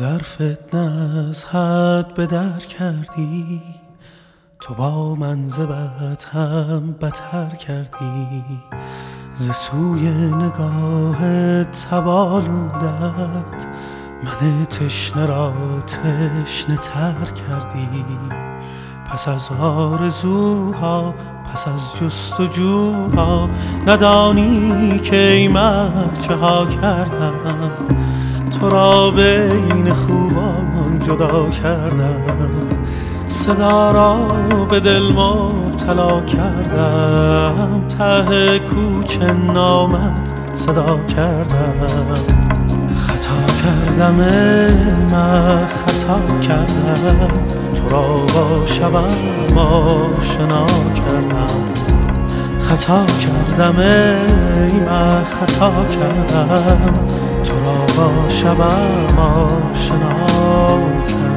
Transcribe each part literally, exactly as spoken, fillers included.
در فتنه از حد به در کردی، تو با من ز بد هم بتر کردی. ز سوی نگاه تبالودت من تشنه را تشنه تر کردی. پس از آرزوها، پس از جستجوها، ندانی که ای مرد چه ها کردم. تو را بین خوبان جدا کردم، صدا را به دل مبتلا کردم. ته کوچه نامت صدا کردم. خطا کردم ای من خطا کردم، تو را با شبم آشنا کردم. خطا کردم ای من خطا کردم، تو را با شبم آشنا کردم.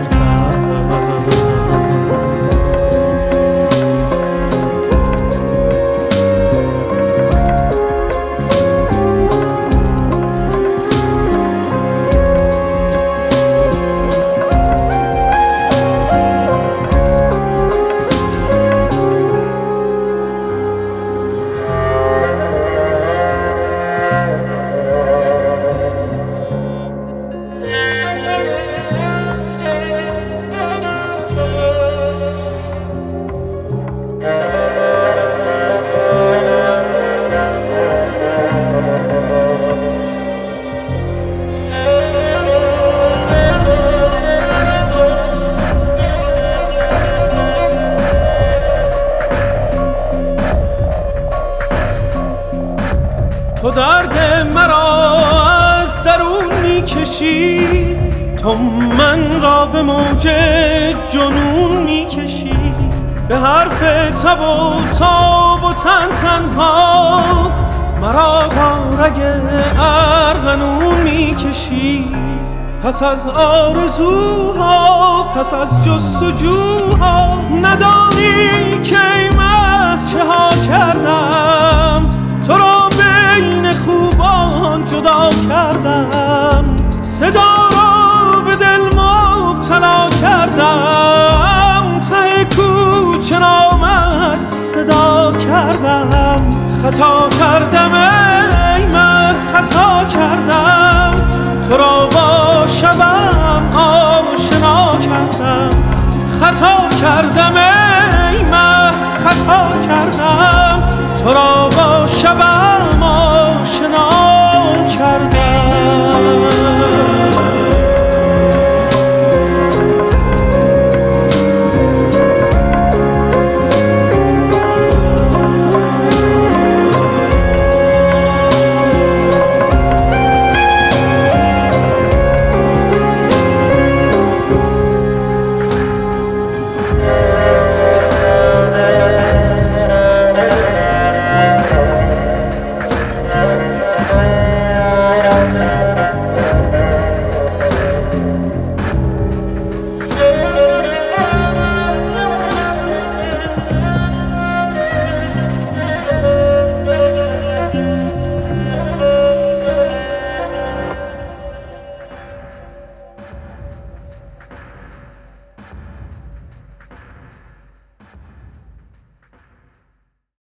تو درد مرا از درون میکشی، تو من را به موج جنون میکشی. به حرف تب و تاب و تن تنها مرا تا رگ ارغنون میکشی. پس از آرزوها، پس از جستجوها، ندانی که ای مه چه ها کردم. تو را بین خوبان جدا کردم، صدا را به دل مبتلا کردم. ته کوچه نامت صدا کردم. خطا کردم ای من خطا کردم، تو را با شبم آشنا کردم. خطا کردم ای من خطا کردم، تو را با شبم آشنا کردم.